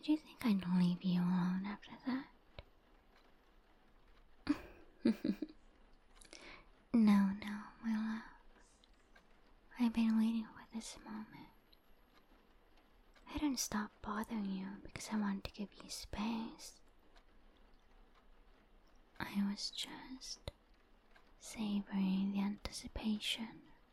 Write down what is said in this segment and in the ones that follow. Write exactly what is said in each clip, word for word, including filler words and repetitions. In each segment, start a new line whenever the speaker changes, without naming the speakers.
Did you think I'd leave you alone after that? No, no, my love. I've been waiting for this moment. I didn't stop bothering you because I wanted to give you space. I was just savoring the anticipation,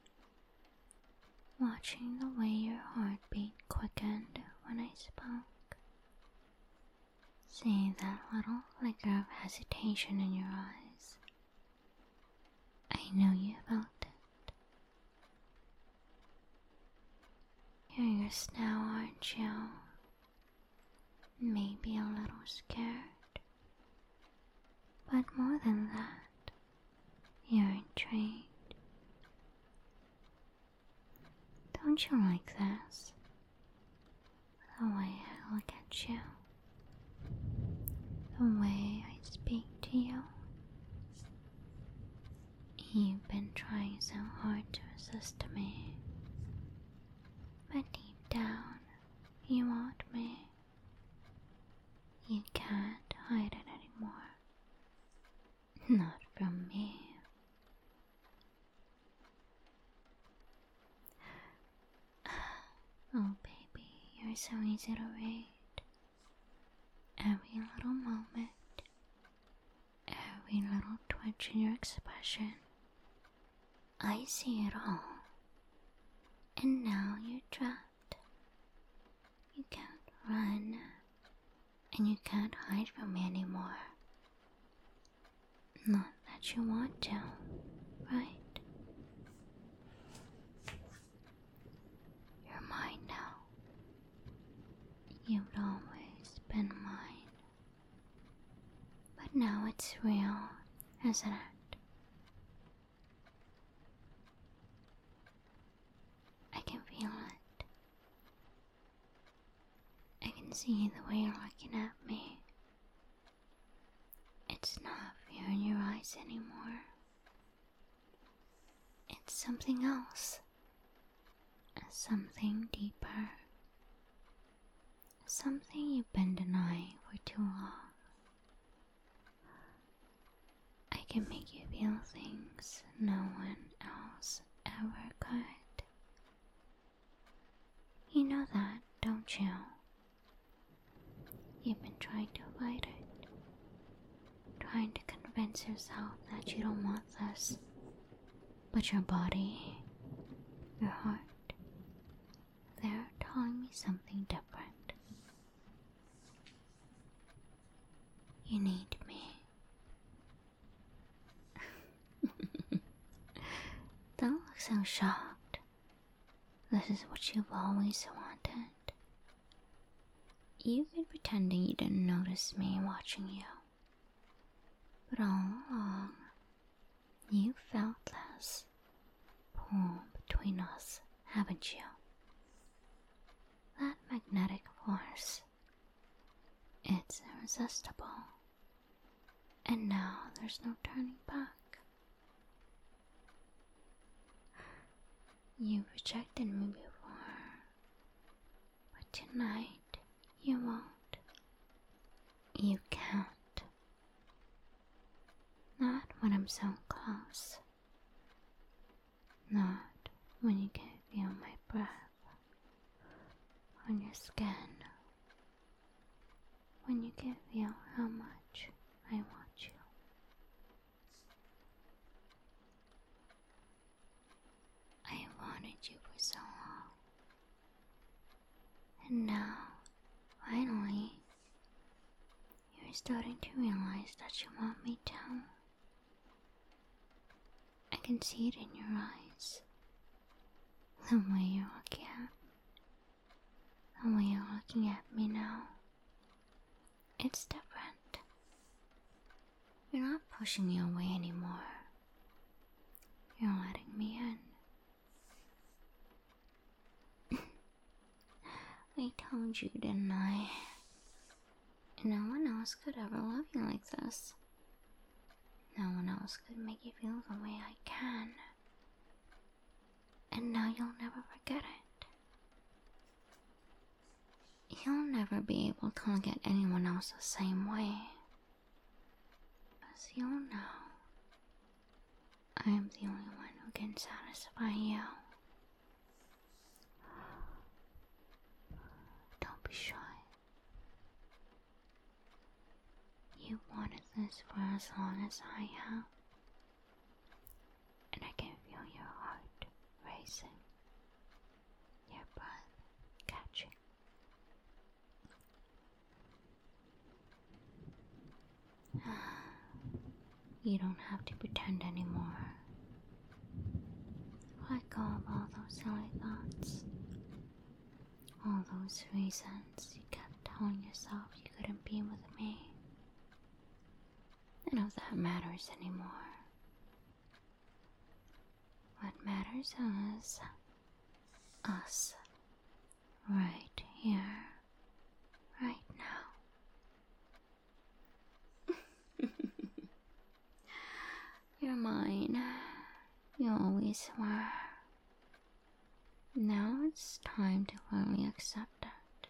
watching the way your heartbeat quickened when I spoke, seeing that little flicker of hesitation in your eyes. I know you felt it. Curious now, aren't you? Maybe a little scared. But more than that, you're intrigued. Don't you like this? The way I look at you. The way I speak to you. You've been trying so hard to resist me. But deep down, you want me. You can't hide it anymore. Not from me. Oh baby, you're so easy to read. Every little moment, every little twitch in your expression, I see it all. And now you're trapped. You can't run, and you can't hide from me anymore. Not that you want to, right? You're mine now. You've always been mine. But now it's real, isn't it? I can feel it. I can see the way you're looking at me. It's not fear in your eyes anymore. It's something else. Something deeper. Something you've been denying for too long. I can make you feel things no one else ever could. You know that, don't you? You've been trying to fight it. Trying to convince yourself that you don't want this. But your body, your heart, they're telling me something different. You need me. Don't look so shocked. This is what you've always wanted. You've been pretending you didn't notice me watching you. But all along, you felt this pull between us, haven't you? That magnetic force. It's irresistible. And now there's no turning back. You've rejected me before, but tonight you won't. You can't. Not when I'm so close. Not when you can feel my breath on your skin. When you can feel how much I want you. I wanted you for so long. And now, finally, you're starting to realize that you want me too. I can see it in your eyes. The way you're looking at me. The way you're looking at me now. It's different. You're not pushing me away anymore. You're letting me in. I told you, didn't I? No one else could ever love you like this. No one else could make you feel the way I can. And now you'll never forget it. You'll never be able to look at anyone else the same way. As you'll know, I am the only one who can satisfy you. Don't be shy. You wanted this for as long as I have, and I can feel your heart racing, your breath catching. You don't have to pretend anymore. Let go of all those silly thoughts. All those reasons you kept telling yourself you couldn't be with me. None of that matters anymore. What matters is us. Right here. Right now. You're mine. You always were. Now it's time to finally accept it.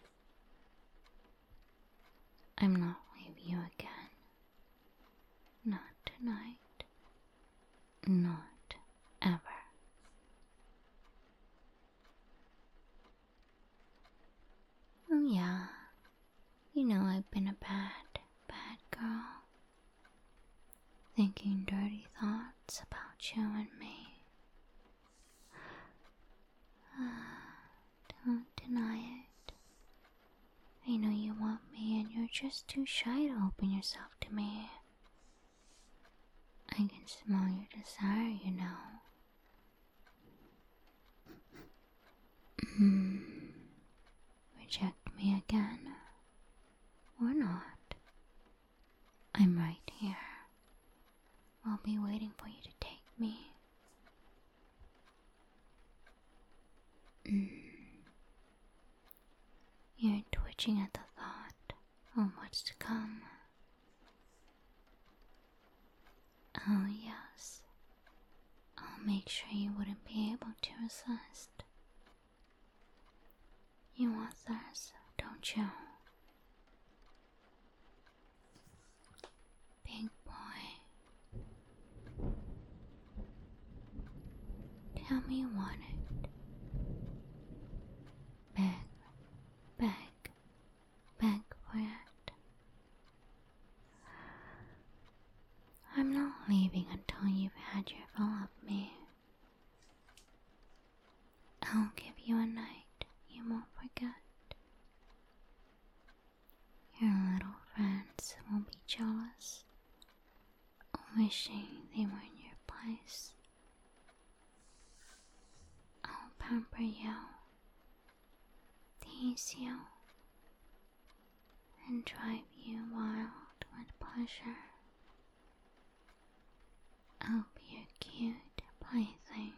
I'm not leaving you again. Not tonight. Not ever. Oh yeah, you know I've been a bad, bad girl. Thinking dirty thoughts about you and me. Don't deny it. I know you want me and you're just too shy to open yourself to me. I can smell your desire, you know. Mm. Reject me again, or not. I'm right here. I'll be waiting for you to take me. Mm. You're twitching at the thought of what's to come. Oh yes, I'll make sure you wouldn't be able to resist. You want this, don't you? Big boy. Tell me you want it. Beg, beg, beg for it. I'm not leaving until you've had your fill of me. I'll give you a night you won't forget. Your little friends will be jealous, wishing they were in your place. I'll pamper you, tease you, and drive you wild with pleasure. I'll be your cute plaything,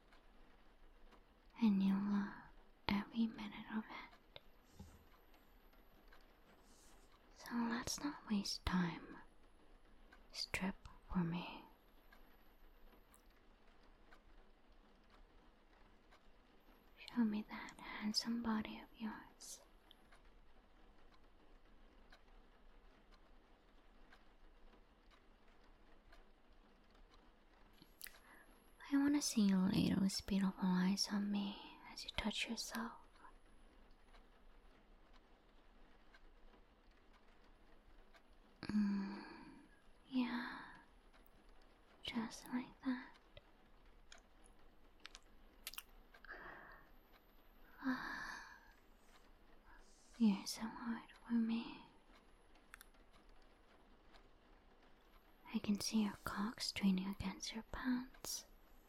and you'll love every minute of it. So let's not waste time. Strip for me. Show me that handsome body of yours. I want to see you lay those beautiful eyes on me as you touch yourself. Mm, yeah, just like that. You're so hard for me. I can see your cock straining against your pants.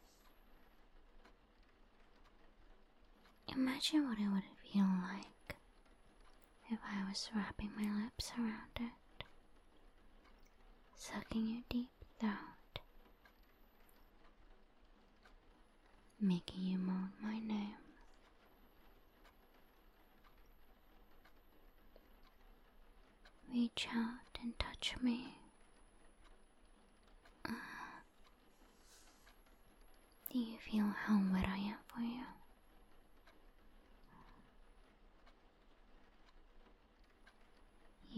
Imagine what it would feel like if I was wrapping my lips around it, sucking your deep throat, making you moan my name. Reach out and touch me. Uh, do you feel how wet I am for you?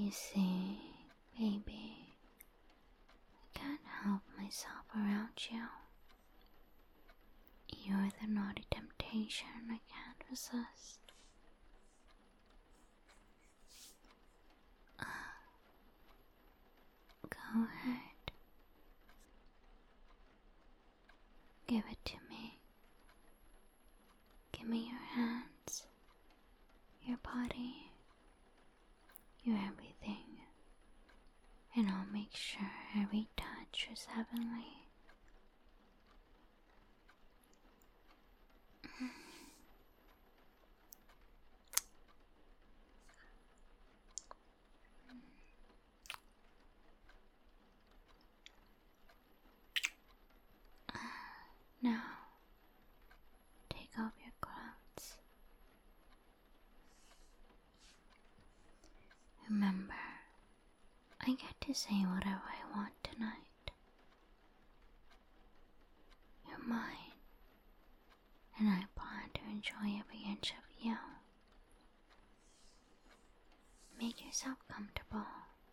You see, baby, I can't help myself around you. You're the naughty temptation I can't resist. Uh, go ahead. Give it to me. Give me your hands, your body, your everything, and I'll make sure every touch is heavenly. Now, take off your clothes. Remember, I get to say whatever I want tonight. You're mine, and I plan to enjoy every inch of you. Make yourself comfortable.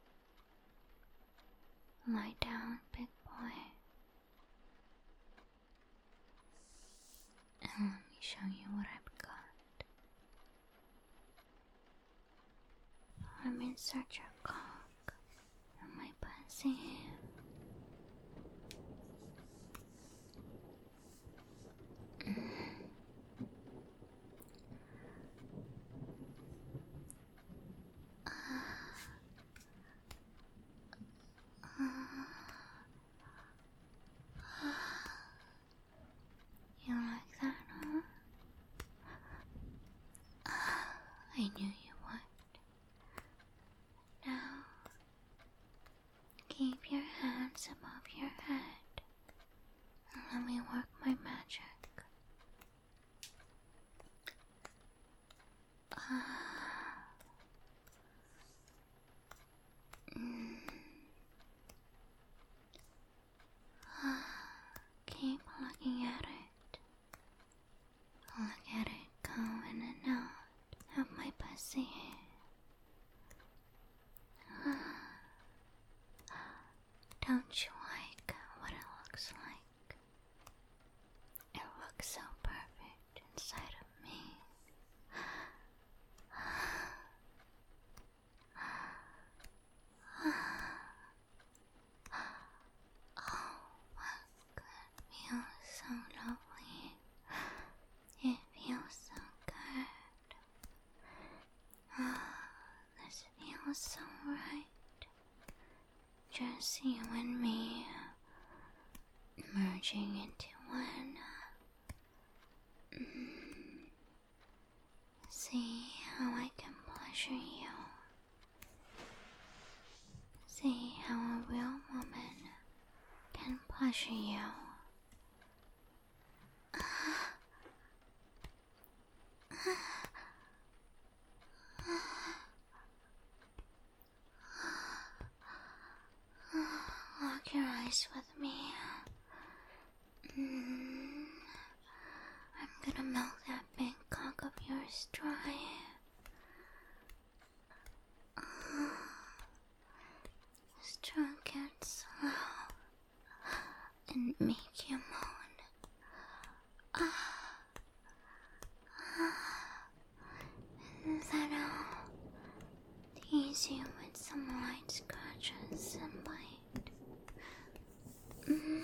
Lie down, big boy. And let me show you what I've got. I'm in search of cock and my pussy. You like that, huh? I knew you would. Now, keep your hands above your head and let me work my magic. Ah. Mm. Ah. Keep looking at it. Look at it go in and out of my pussy. Don't you like what it looks like? It looks so perfect inside of me. Oh, it feels so lovely. It feels so good. Ah, this feels so right. Just you and me merging into one. Mm. See how I can pleasure you. See how a real woman can pleasure you. Lock your eyes with me. Mm. I'm gonna milk that big cock of yours dry. Stroke it slow and make you moan. Ah. Ah. Is that all? Tease you with some light scratches and bite. Mm.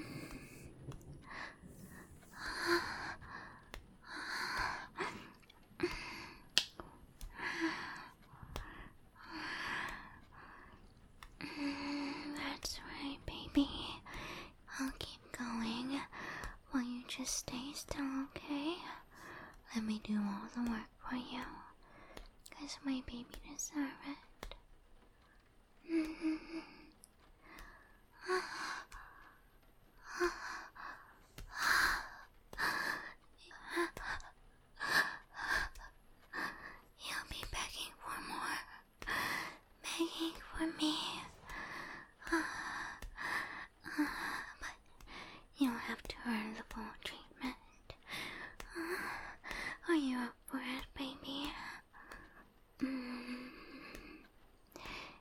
That's right, baby. I'll keep going while you just stay still, okay? Let me do all the work for you, 'cause my baby deserves it. Mm-hmm. You'll be begging for more, begging for me. But you'll have to earn the full treatment. Are you up for it, baby? Mm.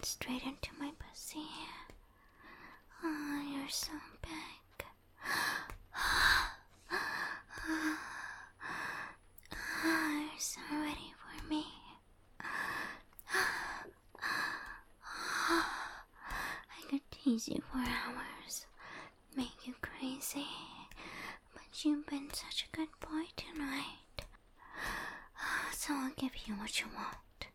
it straight into my pussy. Oh, you're so big. Oh, you're so ready for me. I could tease you for hours, make you crazy, but you've been such a good boy tonight. So I'll give you what you want.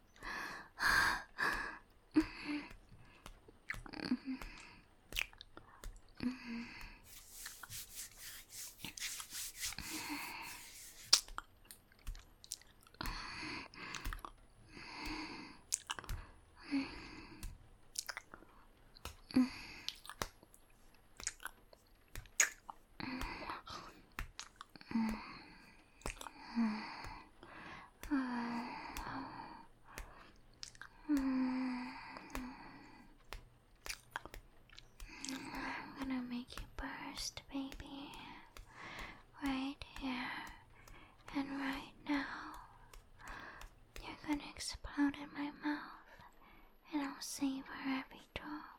I'm gonna make you burst, baby. Right here and right now. You're gonna explode in my mouth, and I'll savor every drop.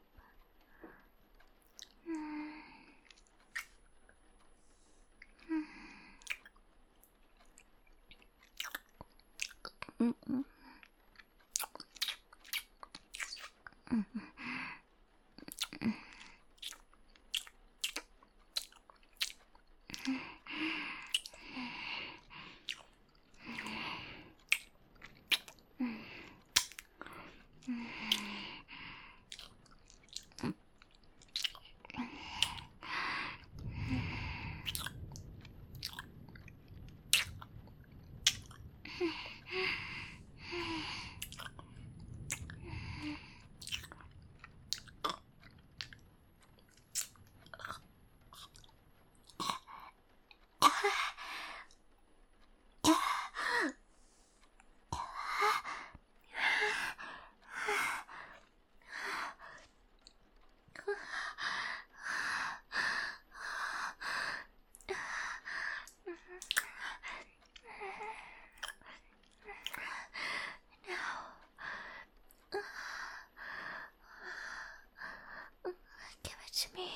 Mm. Mm. Mm-mm. Give it to me.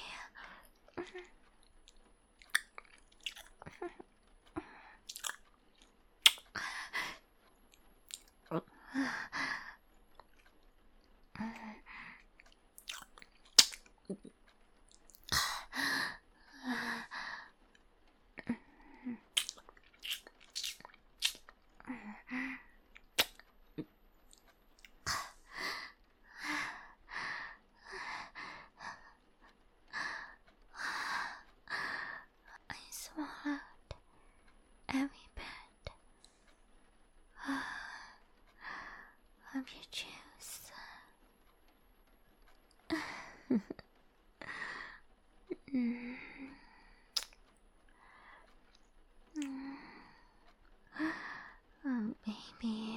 I swallowed every bit of your juice. Mm. Mm. Oh, baby.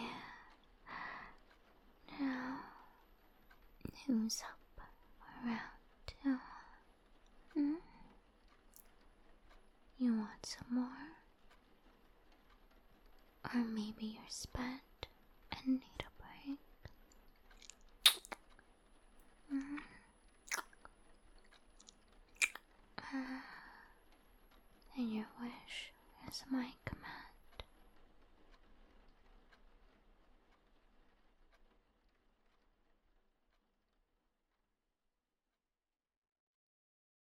Now, who's up around too? Hmm? You want some more? Or maybe you're spent and need a break? Mm. Uh, and your wish is my command.